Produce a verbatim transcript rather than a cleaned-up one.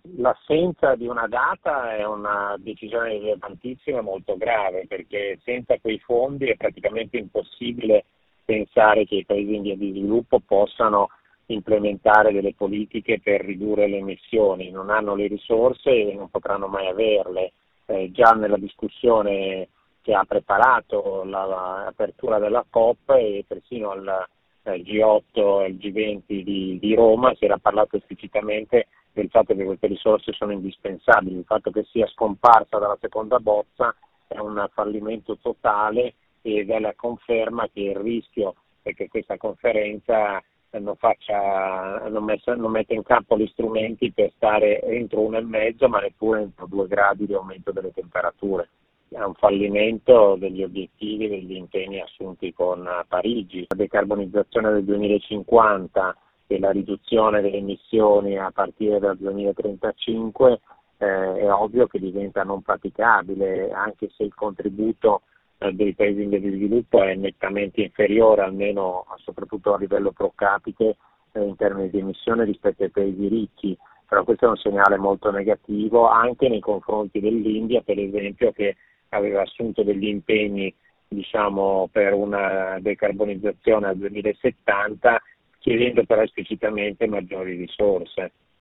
L'assenza di una data è una decisione rilevantissima e molto grave, perché senza quei fondi è praticamente impossibile pensare che i paesi in via di sviluppo possano implementare delle politiche per ridurre le emissioni. Non hanno le risorse e non potranno mai averle. Eh, già nella discussione che ha preparato l'apertura della COP e persino al eh, G otto e il G venti di, di Roma si era parlato esplicitamente del fatto che queste risorse sono indispensabili. Il fatto che sia scomparsa dalla seconda bozza è un fallimento totale ed è la conferma che il rischio è che questa conferenza non, faccia, non, messa, non mette in campo gli strumenti per stare entro uno e mezzo, ma neppure entro due gradi di aumento delle temperature. È un fallimento degli obiettivi, degli impegni assunti con Parigi. La decarbonizzazione del duemilacinquanta e la riduzione delle emissioni a partire dal duemilatrentacinque eh, è ovvio che diventa non praticabile, anche se il contributo eh, dei paesi in via di sviluppo è nettamente inferiore, almeno soprattutto a livello pro capite eh, in termini di emissioni rispetto ai paesi ricchi. Però questo è un segnale molto negativo anche nei confronti dell'India, per esempio, che aveva assunto degli impegni diciamo, per una decarbonizzazione al duemilasettanta, chiedendo però esplicitamente maggiori risorse.